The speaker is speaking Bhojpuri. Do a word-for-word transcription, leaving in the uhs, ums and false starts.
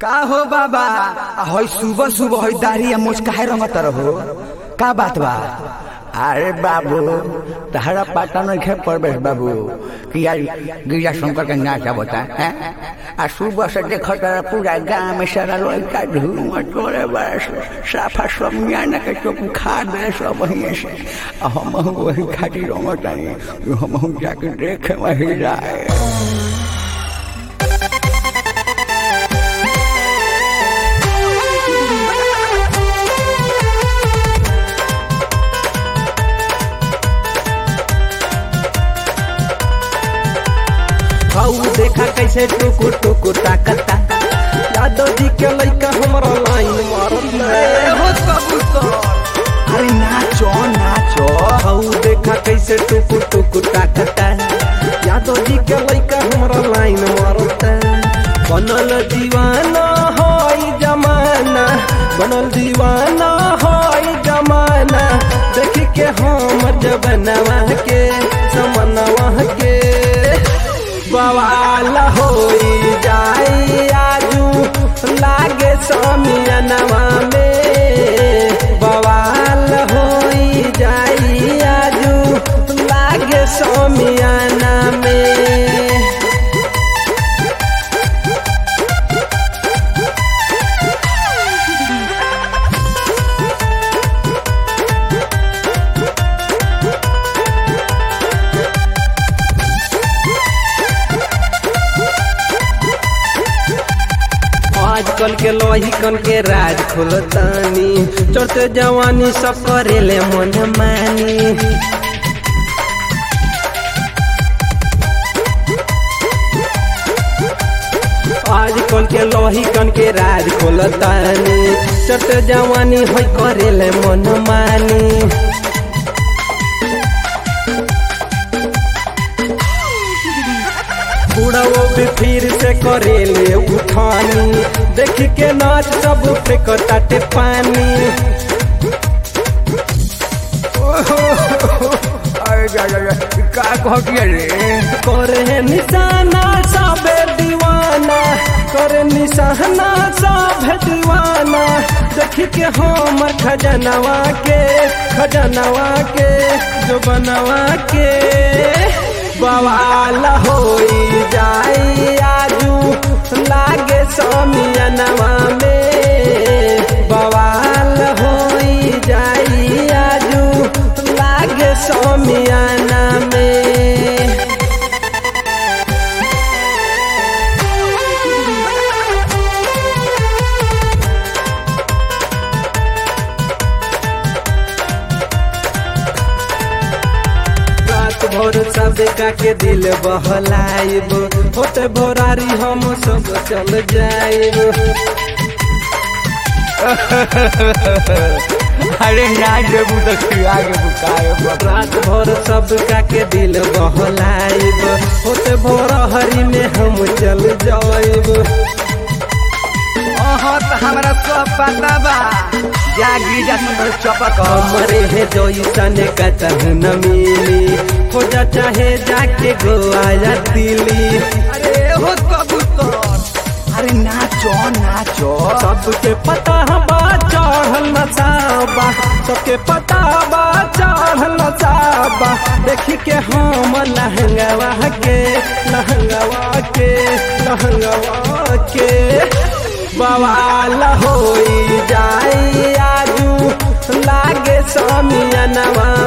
का हो बाबा हई सुबह सुबह हई दाढ़ी मोच काहे रंगत रहो का बात बा। अरे बाबू तहरा पता नहीं है परवेश बाबू कि यार गिरिजा शंकर का नाच बता है आ सुबह से देखो तारा पूरा गाँव में सारा लड़का धूम तोड़े बस साफा सब मियाना के चौक खा दे सब वहीं से हम वही खाती रंगत हम जाके देखे वही जाए। देखा कैसे टुकु टुकु ताकता यादव जी के लइका हमरा लाइन मारत अरे नाचो नाचो हऊ देखा कैसे टुकु टुकु ताकता यादव जी के लइका हमरा लाइन मारत बनल दीवाना होई जमाना बनल दीवाना होई जमाना देख के हमर जबनवा के समनवा के बवाल होई जाई आजू लागे समियनवा में बवाल होई जाई आजू लागे समियना में। आजकल के लोही कन के राज खुलतानी चढ़ते जवानी सब करेले मन मानी आजकल के लोही कन के राज खुलतानी चढ़ते जवानी होई करेले मन मानी पूरा वो भी फिर से करेले उठानी देख के नाच सब फेंकताटे पानी का कह रे करे निशाना सब दीवाना करे निशाना सब दीवाना देख के हमर खजनवा के खजनवा के जो बनवा के बवाल होई जाई आजू लागे समियनवा में बवाल होई जाई आजू लागे समियना में। भोर सब का के दिल बहलाइब होते भोरारी हम सब चल जाइब अरे ना जबू तो आगे बुकाए रात भोर सब का के दिल बहलाइब होते भोर हरी में हम चल जाइब हमरा सब पता बा जागी जा चपक हमरे है जैसन कतहु न मिली खोजा चाहे जाके गोवा या दिल्ली। अरे हो कबूतर अरे नाचो नाचो सबके पता बा चढ़ल नचाबा सबके पता बा चढ़ल नचाबा देखी के हम लहंगवा के लहंगवा के लहंगवा के बवाल होई जाई आजू लागे समियनवा